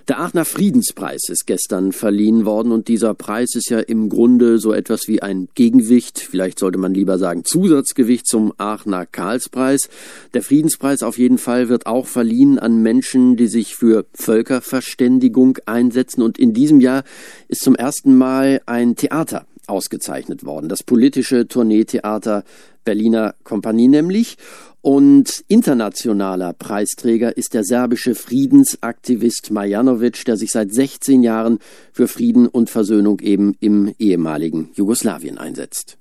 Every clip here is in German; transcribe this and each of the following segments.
Der Aachener Friedenspreis ist gestern verliehen worden und dieser Preis ist ja im Grunde so etwas wie ein Gegengewicht, vielleicht sollte man lieber sagen Zusatzgewicht zum Aachener Karlspreis. Der Friedenspreis auf jeden Fall wird auch verliehen an Menschen, die sich für Völkerverständigung einsetzen, und in diesem Jahr ist zum ersten Mal ein Theater ausgezeichnet worden, das politische Tourneetheater Berliner Kompanie nämlich. Und internationaler Preisträger ist der serbische Friedensaktivist Marjanović, der sich seit 16 Jahren für Frieden und Versöhnung eben im ehemaligen Jugoslawien einsetzt.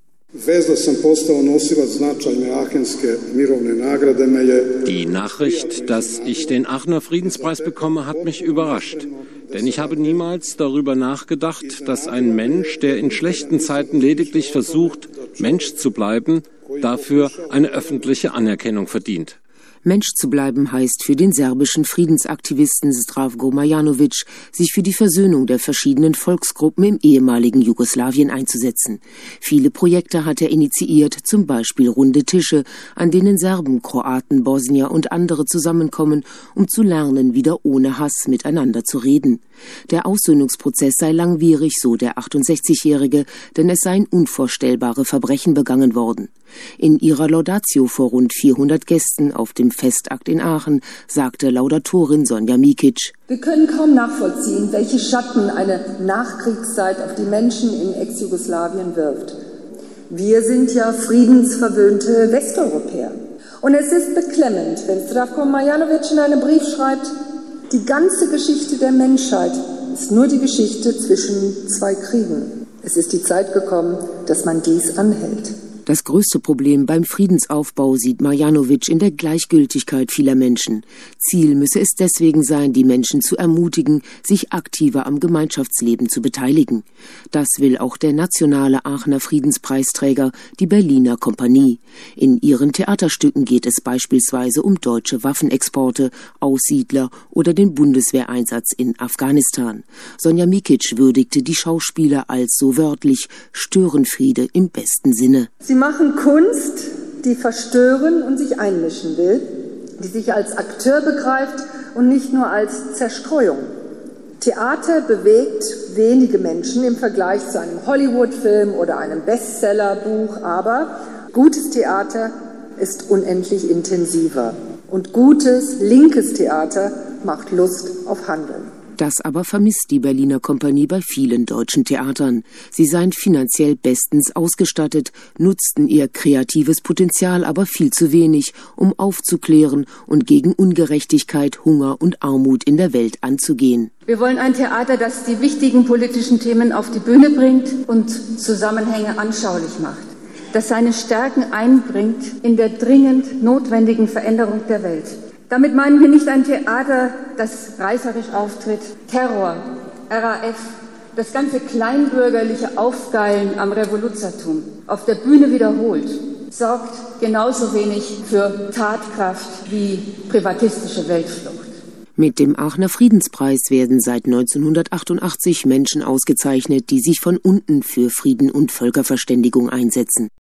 Die Nachricht, dass ich den Aachener Friedenspreis bekomme, hat mich überrascht. Denn ich habe niemals darüber nachgedacht, dass ein Mensch, der in schlechten Zeiten lediglich versucht, Mensch zu bleiben, dafür eine öffentliche Anerkennung verdient. Mensch zu bleiben heißt für den serbischen Friedensaktivisten Zdravko Marjanović, sich für die Versöhnung der verschiedenen Volksgruppen im ehemaligen Jugoslawien einzusetzen. Viele Projekte hat er initiiert, zum Beispiel runde Tische, an denen Serben, Kroaten, Bosnier und andere zusammenkommen, um zu lernen, wieder ohne Hass miteinander zu reden. Der Aussöhnungsprozess sei langwierig, so der 68-Jährige, denn es seien unvorstellbare Verbrechen begangen worden. In ihrer Laudatio vor rund 400 Gästen auf dem Festakt in Aachen sagte Laudatorin Sonja Mikic: Wir können kaum nachvollziehen, welche Schatten eine Nachkriegszeit auf die Menschen in Ex-Jugoslawien wirft. Wir sind ja friedensverwöhnte Westeuropäer. Und es ist beklemmend, wenn Zdravko Marjanović in einem Brief schreibt, die ganze Geschichte der Menschheit ist nur die Geschichte zwischen zwei Kriegen. Es ist die Zeit gekommen, dass man dies anhält. Das größte Problem beim Friedensaufbau sieht Marjanović in der Gleichgültigkeit vieler Menschen. Ziel müsse es deswegen sein, die Menschen zu ermutigen, sich aktiver am Gemeinschaftsleben zu beteiligen. Das will auch der nationale Aachener Friedenspreisträger, die Berliner Kompanie. In ihren Theaterstücken geht es beispielsweise um deutsche Waffenexporte, Aussiedler oder den Bundeswehreinsatz in Afghanistan. Sonja Mikic würdigte die Schauspieler als so wörtlich Störenfriede im besten Sinne. Sie machen Kunst, die verstören und sich einmischen will, die sich als Akteur begreift und nicht nur als Zerstreuung. Theater bewegt wenige Menschen im Vergleich zu einem Hollywood-Film oder einem Bestsellerbuch, aber gutes Theater ist unendlich intensiver. Und gutes, linkes Theater macht Lust auf Handeln. Das aber vermisst die Berliner Kompanie bei vielen deutschen Theatern. Sie seien finanziell bestens ausgestattet, nutzten ihr kreatives Potenzial aber viel zu wenig, um aufzuklären und gegen Ungerechtigkeit, Hunger und Armut in der Welt anzugehen. Wir wollen ein Theater, das die wichtigen politischen Themen auf die Bühne bringt und Zusammenhänge anschaulich macht, das seine Stärken einbringt in der dringend notwendigen Veränderung der Welt. Damit meinen wir nicht ein Theater, das reißerisch auftritt, Terror, RAF, das ganze kleinbürgerliche Aufgeilen am Revoluzertum auf der Bühne wiederholt, sorgt genauso wenig für Tatkraft wie privatistische Weltflucht. Mit dem Aachener Friedenspreis werden seit 1988 Menschen ausgezeichnet, die sich von unten für Frieden und Völkerverständigung einsetzen.